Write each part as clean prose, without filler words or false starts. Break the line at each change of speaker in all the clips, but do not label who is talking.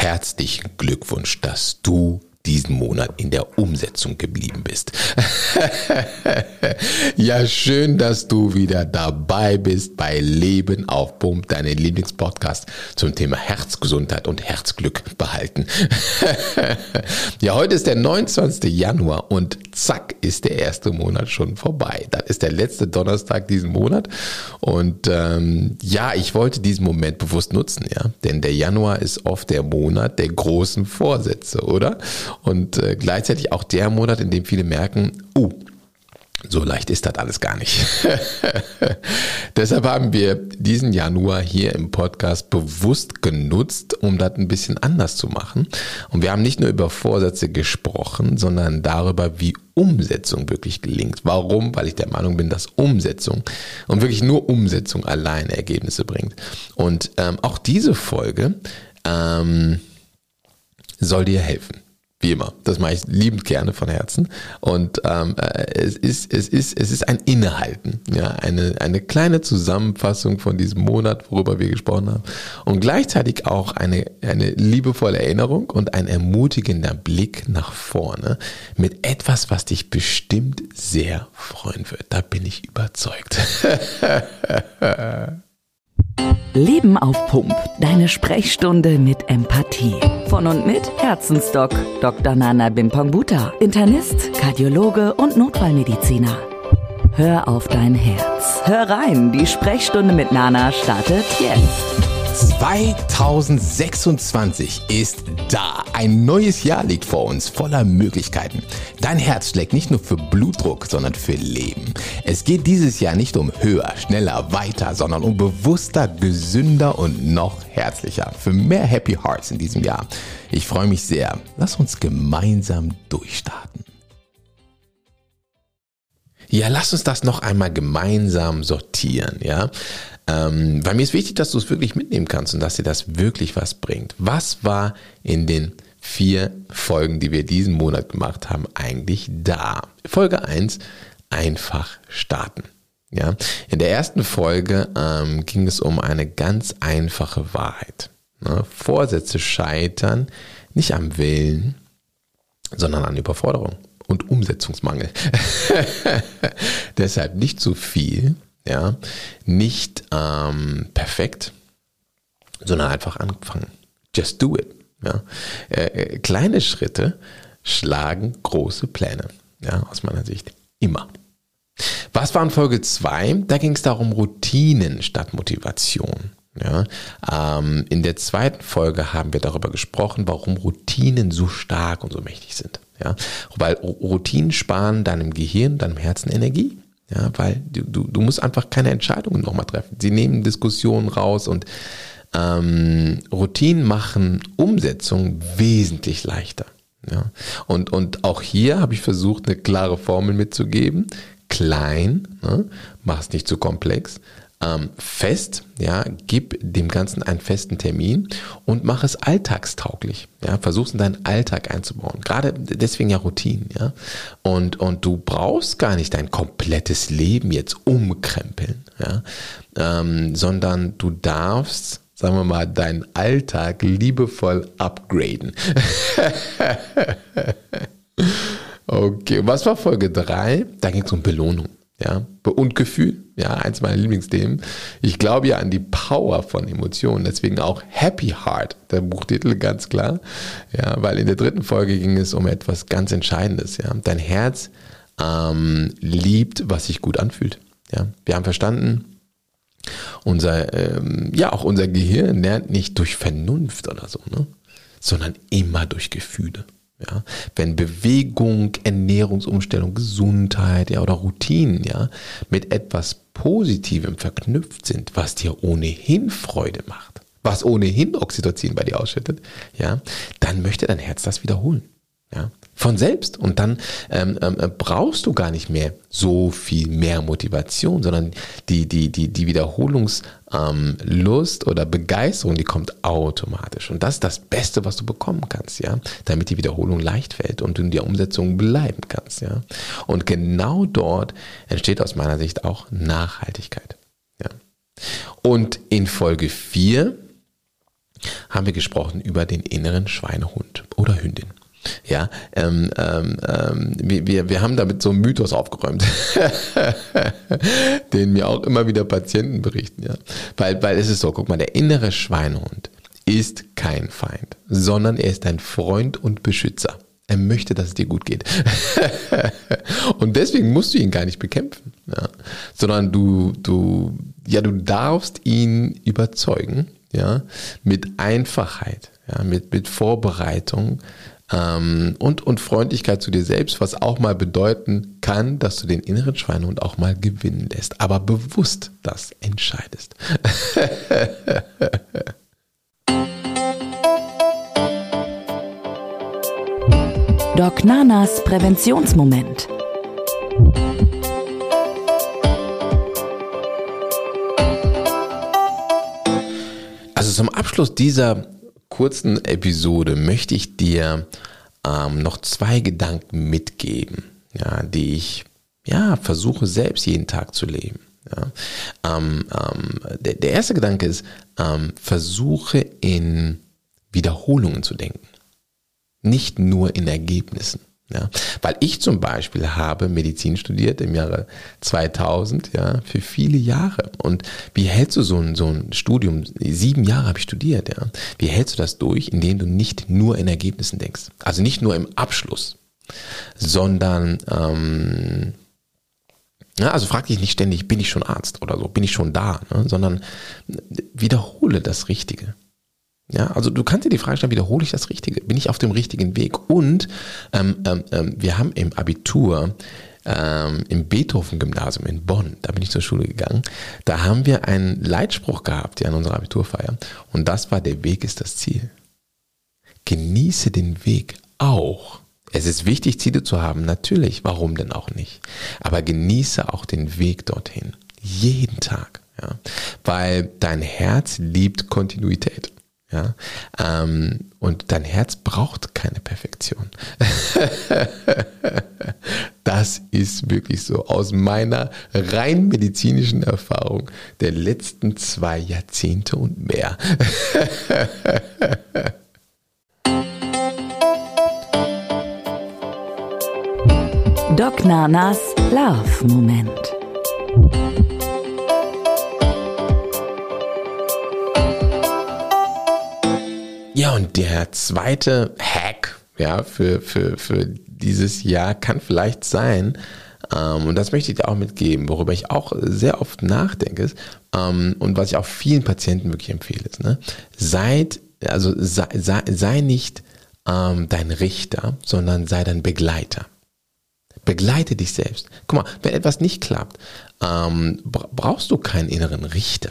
herzlichen Glückwunsch, dass du diesen Monat in der Umsetzung geblieben bist. Ja, schön, dass du wieder dabei bist bei Leben auf Pump, deinem Lieblingspodcast zum Thema Herzgesundheit und Herzglück behalten. Ja, heute ist der 29. Januar und zack ist der erste Monat schon vorbei. Das ist der letzte Donnerstag diesen Monat und ich wollte diesen Moment bewusst nutzen, ja, denn der Januar ist oft der Monat der großen Vorsätze, oder? Und gleichzeitig auch der Monat, in dem viele merken, so leicht ist das alles gar nicht. Deshalb haben wir diesen Januar hier im Podcast bewusst genutzt, um das ein bisschen anders zu machen. Und wir haben nicht nur über Vorsätze gesprochen, sondern darüber, wie Umsetzung wirklich gelingt. Warum? Weil ich der Meinung bin, dass Umsetzung und wirklich nur Umsetzung alleine Ergebnisse bringt. Und auch diese Folge soll dir helfen. Wie immer, das mache ich liebend gerne von Herzen und es ist ein Innehalten, ja, eine kleine Zusammenfassung von diesem Monat, worüber wir gesprochen haben und gleichzeitig auch eine liebevolle Erinnerung und ein ermutigender Blick nach vorne mit etwas, was dich bestimmt sehr freuen wird. Da bin ich überzeugt.
Leben auf Pump, deine Sprechstunde mit Empathie. Von und mit Herzensdoc Dr. Nana Bimpongbuta, Internist, Kardiologe und Notfallmediziner. Hör auf dein Herz. Hör rein, die Sprechstunde mit Nana startet jetzt.
2026 ist da. Ein neues Jahr liegt vor uns, voller Möglichkeiten. Dein Herz schlägt nicht nur für Blutdruck, sondern für Leben. Es geht dieses Jahr nicht um höher, schneller, weiter, sondern um bewusster, gesünder und noch herzlicher. Für mehr Happy Hearts in diesem Jahr. Ich freue mich sehr. Lass uns gemeinsam durchstarten. Ja, lass uns das noch einmal gemeinsam sortieren, ja. Weil mir ist wichtig, dass du es wirklich mitnehmen kannst und dass dir das wirklich was bringt. Was war in den 4 Folgen, die wir diesen Monat gemacht haben, eigentlich da? Folge 1, einfach starten. Ja? In der ersten Folge ging es um eine ganz einfache Wahrheit. Ne? Vorsätze scheitern nicht am Willen, sondern an Überforderung und Umsetzungsmangel. Deshalb nicht zu viel. Ja, nicht perfekt, sondern einfach anfangen. Just do it. Ja. Kleine Schritte schlagen große Pläne. Ja, aus meiner Sicht immer. Was war in Folge 2? Da ging es darum, Routinen statt Motivation. Ja, in der zweiten Folge haben wir darüber gesprochen, warum Routinen so stark und so mächtig sind. Ja, weil Routinen sparen deinem Gehirn, deinem Herzen Energie. Ja, weil du musst einfach keine Entscheidungen nochmal treffen. Sie nehmen Diskussionen raus und Routinen machen Umsetzung wesentlich leichter. Ja. Und auch hier habe ich versucht, eine klare Formel mitzugeben. Klein, ne, mach es nicht zu komplex. Fest, ja, gib dem Ganzen einen festen Termin und mach es alltagstauglich. Ja, versuch es in deinen Alltag einzubauen. Gerade deswegen ja Routinen, ja. Und du brauchst gar nicht dein komplettes Leben jetzt umkrempeln, ja, sondern du darfst, sagen wir mal, deinen Alltag liebevoll upgraden. Okay, was war Folge 3? Da ging es um Belohnung. Ja, und Gefühl, ja, eins meiner Lieblingsthemen. Ich glaube ja an die Power von Emotionen, deswegen auch Happy Heart, der Buchtitel, ganz klar. Ja, weil in der 3. Folge ging es um etwas ganz Entscheidendes. Ja, dein Herz liebt, was sich gut anfühlt. Ja, wir haben verstanden, unser Gehirn lernt nicht durch Vernunft oder so, ne, sondern immer durch Gefühle. Ja, wenn Bewegung, Ernährungsumstellung, Gesundheit, ja, oder Routinen, ja, mit etwas Positivem verknüpft sind, was dir ohnehin Freude macht, was ohnehin Oxytocin bei dir ausschüttet, ja, dann möchte dein Herz das wiederholen. Ja, von selbst. Und dann brauchst du gar nicht mehr so viel mehr Motivation, sondern die Wiederholungslust oder Begeisterung, die kommt automatisch. Und das ist das Beste, was du bekommen kannst, ja, damit die Wiederholung leicht fällt und du in der Umsetzung bleiben kannst, ja. Und genau dort entsteht aus meiner Sicht auch Nachhaltigkeit. Ja. Und in Folge 4 haben wir gesprochen über den inneren Schweinehund oder Hündin. Ja, wir haben damit so einen Mythos aufgeräumt, den mir auch immer wieder Patienten berichten. Ja, weil es ist so, guck mal, der innere Schweinehund ist kein Feind, sondern er ist ein Freund und Beschützer. Er möchte, dass es dir gut geht. Und deswegen musst du ihn gar nicht bekämpfen, ja, sondern du darfst ihn überzeugen, ja, mit Einfachheit, ja, mit Vorbereitung, und Freundlichkeit zu dir selbst, was auch mal bedeuten kann, dass du den inneren Schweinehund auch mal gewinnen lässt, aber bewusst das entscheidest.
Doc Nanas Präventionsmoment.
Also zum Abschluss dieser kurzen Episode möchte ich dir noch 2 Gedanken mitgeben, ja, die ich versuche selbst jeden Tag zu leben. Ja. Der erste Gedanke ist, versuche in Wiederholungen zu denken, nicht nur in Ergebnissen. Ja, weil ich zum Beispiel habe Medizin studiert im Jahre 2000, ja, für viele Jahre. Und wie hältst du so ein Studium, 7 Jahre habe ich studiert, ja. Wie hältst du das durch, indem du nicht nur in Ergebnissen denkst? Also nicht nur im Abschluss, sondern, also frag dich nicht ständig, bin ich schon Arzt oder so, bin ich schon da, ne? Sondern wiederhole das Richtige. Ja, also du kannst dir die Frage stellen, wiederhole ich das Richtige? Bin ich auf dem richtigen Weg? Und wir haben im Abitur im Beethoven-Gymnasium in Bonn, da bin ich zur Schule gegangen, da haben wir einen Leitspruch gehabt, ja, an unserer Abiturfeier. Und das war: Der Weg ist das Ziel. Genieße den Weg auch. Es ist wichtig, Ziele zu haben, natürlich, warum denn auch nicht? Aber genieße auch den Weg dorthin. Jeden Tag. Ja, weil dein Herz liebt Kontinuität. Ja, und dein Herz braucht keine Perfektion. Das ist wirklich so aus meiner rein medizinischen Erfahrung der letzten 2 Jahrzehnte und mehr.
Doc Nanas Love-Moment.
Ja, und der zweite Hack, ja, für dieses Jahr kann vielleicht sein, und das möchte ich dir auch mitgeben, worüber ich auch sehr oft nachdenke, und was ich auch vielen Patienten wirklich empfehle, ist, ne, sei nicht dein Richter, sondern sei dein Begleiter. Begleite dich selbst. Guck mal, wenn etwas nicht klappt, brauchst du keinen inneren Richter.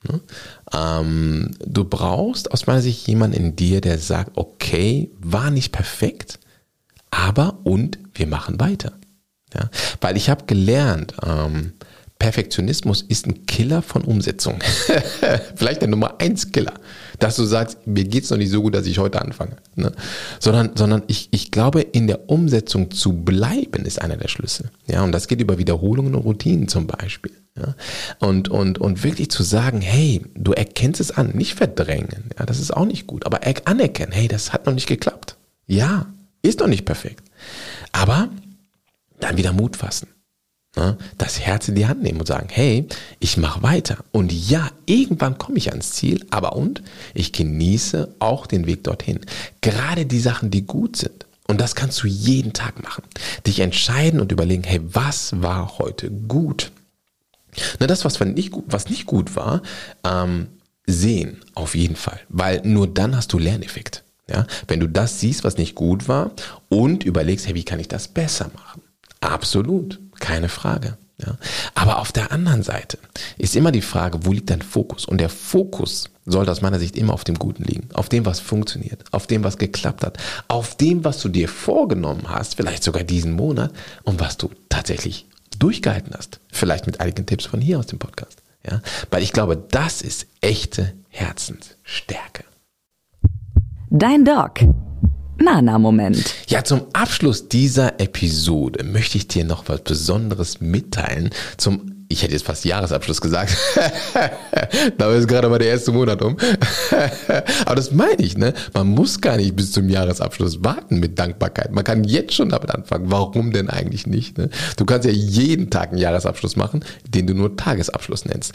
Du brauchst aus meiner Sicht jemanden in dir, der sagt, okay, war nicht perfekt, aber und wir machen weiter. Ja? Weil ich habe gelernt, Perfektionismus ist ein Killer von Umsetzung. Vielleicht der Nummer 1 Killer. Dass du sagst, mir geht's noch nicht so gut, dass ich heute anfange. Ne? Sondern ich glaube, in der Umsetzung zu bleiben ist einer der Schlüssel. Ja, und das geht über Wiederholungen und Routinen zum Beispiel. Ja? Und wirklich zu sagen, hey, du erkennst es an, nicht verdrängen. Ja, das ist auch nicht gut. Aber anerkennen, hey, das hat noch nicht geklappt. Ja, ist noch nicht perfekt. Aber dann wieder Mut fassen. Das Herz in die Hand nehmen und sagen, hey, ich mache weiter. Und ja, irgendwann komme ich ans Ziel, aber ich genieße auch den Weg dorthin. Gerade die Sachen, die gut sind. Und das kannst du jeden Tag machen. Dich entscheiden und überlegen, hey, was war heute gut? Das, was nicht gut war, sehen auf jeden Fall. Weil nur dann hast du Lerneffekt. Ja? Wenn du das siehst, was nicht gut war und überlegst, hey, wie kann ich das besser machen? Absolut, keine Frage. Ja. Aber auf der anderen Seite ist immer die Frage, wo liegt dein Fokus? Und der Fokus sollte aus meiner Sicht immer auf dem Guten liegen, auf dem, was funktioniert, auf dem, was geklappt hat, auf dem, was du dir vorgenommen hast, vielleicht sogar diesen Monat und was du tatsächlich durchgehalten hast. Vielleicht mit einigen Tipps von hier aus dem Podcast. Ja. Weil ich glaube, das ist echte Herzensstärke.
Dein Doc. Nana-Moment.
Ja, zum Abschluss dieser Episode möchte ich dir noch was Besonderes mitteilen. Zum ich hätte jetzt fast Jahresabschluss gesagt. Da ist gerade mal der erste Monat um. Aber das meine ich, ne? Man muss gar nicht bis zum Jahresabschluss warten mit Dankbarkeit. Man kann jetzt schon damit anfangen. Warum denn eigentlich nicht? Ne? Du kannst ja jeden Tag einen Jahresabschluss machen, den du nur Tagesabschluss nennst.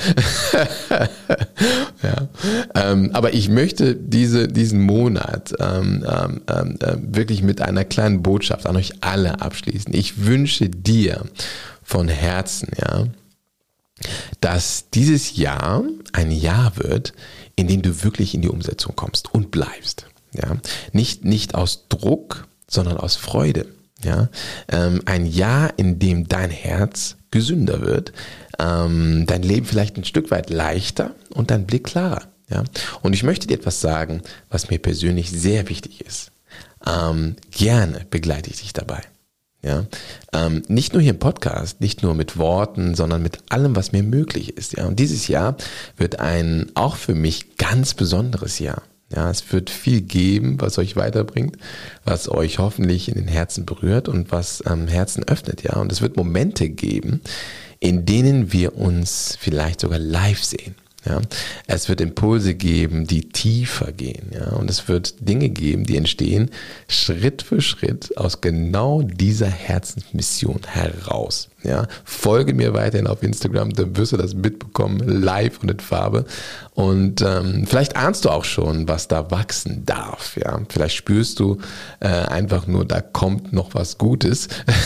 Ja. Aber ich möchte diesen Monat wirklich mit einer kleinen Botschaft an euch alle abschließen. Ich wünsche dir von Herzen, ja, dass dieses Jahr ein Jahr wird, in dem du wirklich in die Umsetzung kommst und bleibst. Ja? Nicht aus Druck, sondern aus Freude. Ja? Ein Jahr, in dem dein Herz gesünder wird, dein Leben vielleicht ein Stück weit leichter und dein Blick klarer. Ja? Und ich möchte dir etwas sagen, was mir persönlich sehr wichtig ist. Gerne begleite ich dich dabei. Ja, nicht nur hier im Podcast, nicht nur mit Worten, sondern mit allem, was mir möglich ist. Ja, und dieses Jahr wird ein auch für mich ganz besonderes Jahr. Ja, es wird viel geben, was euch weiterbringt, was euch hoffentlich in den Herzen berührt und was Herzen öffnet. Ja, und es wird Momente geben, in denen wir uns vielleicht sogar live sehen. Ja, es wird Impulse geben, die tiefer gehen, ja, und es wird Dinge geben, die entstehen Schritt für Schritt aus genau dieser Herzensmission heraus. Ja, folge mir weiterhin auf Instagram, dann wirst du das mitbekommen, live und in Farbe. Und vielleicht ahnst du auch schon, was da wachsen darf. Ja, vielleicht spürst du einfach nur, da kommt noch was Gutes.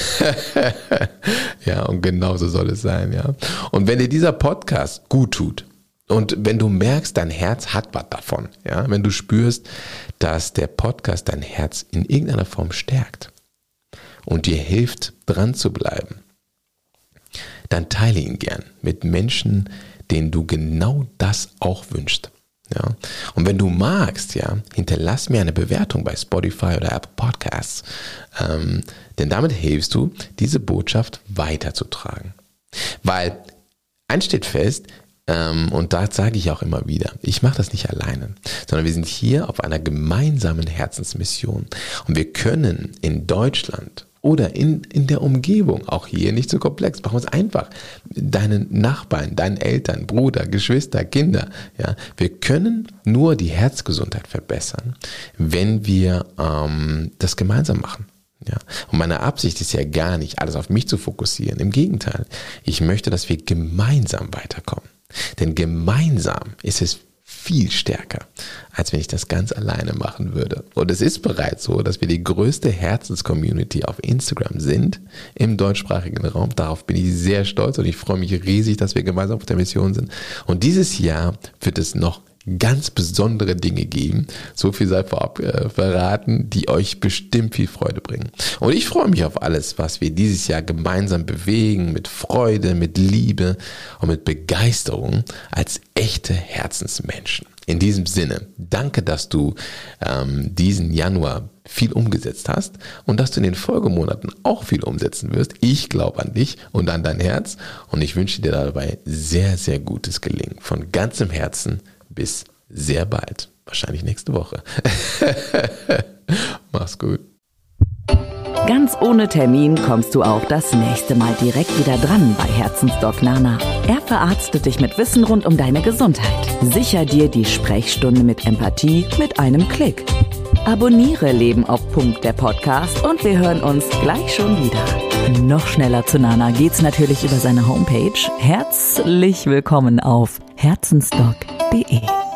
Ja, und genauso soll es sein. Ja, und wenn dir dieser Podcast gut tut, und wenn du merkst, dein Herz hat was davon, ja, wenn du spürst, dass der Podcast dein Herz in irgendeiner Form stärkt und dir hilft, dran zu bleiben, dann teile ihn gern mit Menschen, denen du genau das auch wünschst. Ja. Und wenn du magst, ja, hinterlass mir eine Bewertung bei Spotify oder Apple Podcasts, denn damit hilfst du, diese Botschaft weiterzutragen. Weil eins steht fest, und da sage ich auch immer wieder, ich mache das nicht alleine, sondern wir sind hier auf einer gemeinsamen Herzensmission und wir können in Deutschland oder in der Umgebung, auch hier nicht so komplex, machen wir es einfach, deinen Nachbarn, deinen Eltern, Bruder, Geschwister, Kinder, ja, wir können nur die Herzgesundheit verbessern, wenn wir das gemeinsam machen. Ja, und meine Absicht ist ja gar nicht, alles auf mich zu fokussieren. Im Gegenteil, ich möchte, dass wir gemeinsam weiterkommen. Denn gemeinsam ist es viel stärker, als wenn ich das ganz alleine machen würde. Und es ist bereits so, dass wir die größte Herzenscommunity auf Instagram sind im deutschsprachigen Raum. Darauf bin ich sehr stolz und ich freue mich riesig, dass wir gemeinsam auf der Mission sind. Und dieses Jahr wird es noch ganz besondere Dinge geben, so viel sei vorab verraten, die euch bestimmt viel Freude bringen. Und ich freue mich auf alles, was wir dieses Jahr gemeinsam bewegen, mit Freude, mit Liebe und mit Begeisterung als echte Herzensmenschen. In diesem Sinne, danke, dass du diesen Januar viel umgesetzt hast und dass du in den Folgemonaten auch viel umsetzen wirst. Ich glaube an dich und an dein Herz und ich wünsche dir dabei sehr, sehr gutes Gelingen. Von ganzem Herzen. Bis sehr bald. Wahrscheinlich nächste Woche. Mach's gut.
Ganz ohne Termin kommst du auch das nächste Mal direkt wieder dran bei Herzensdoc Nana. Er verarztet dich mit Wissen rund um deine Gesundheit. Sicher dir die Sprechstunde mit Empathie mit einem Klick. Abonniere Leben auf Pump, der Podcast, und wir hören uns gleich schon wieder. Noch schneller zu Nana geht's natürlich über seine Homepage. Herzlich willkommen auf herzensdoc.de.